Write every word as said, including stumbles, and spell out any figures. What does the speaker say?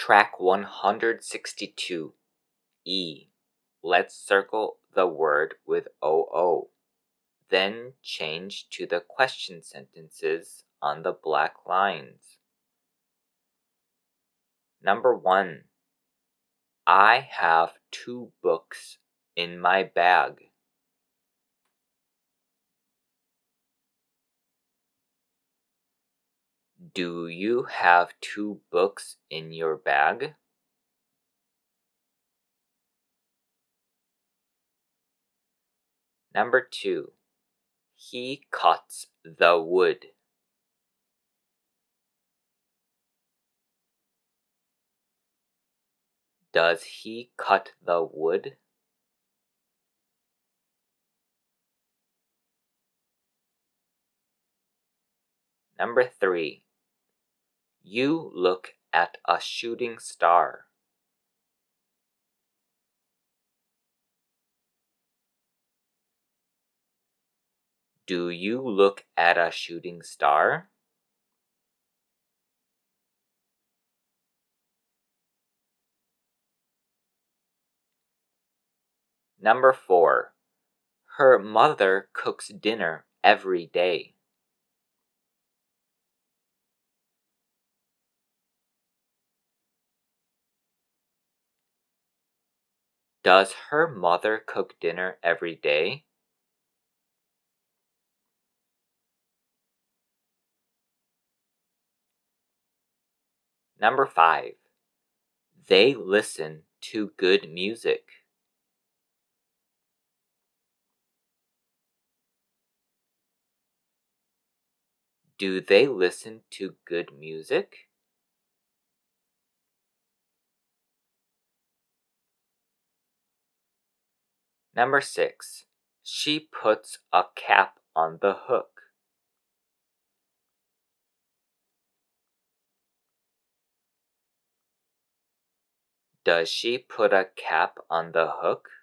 Track one hundred sixty-two. E. Let's circle the word with O O. Then change to the question sentences on the black lines. Number one. I have two books in my bag. Do you have two books in your bag? Number two. He cuts the wood. Does he cut the wood? Number three. You look at a shooting star. Do you look at a shooting star? Number four. Her mother cooks dinner every day. Does her mother cook dinner every day? Number five. They listen to good music. Do they listen to good music? Number six. She puts a cap on the hook. Does she put a cap on the hook?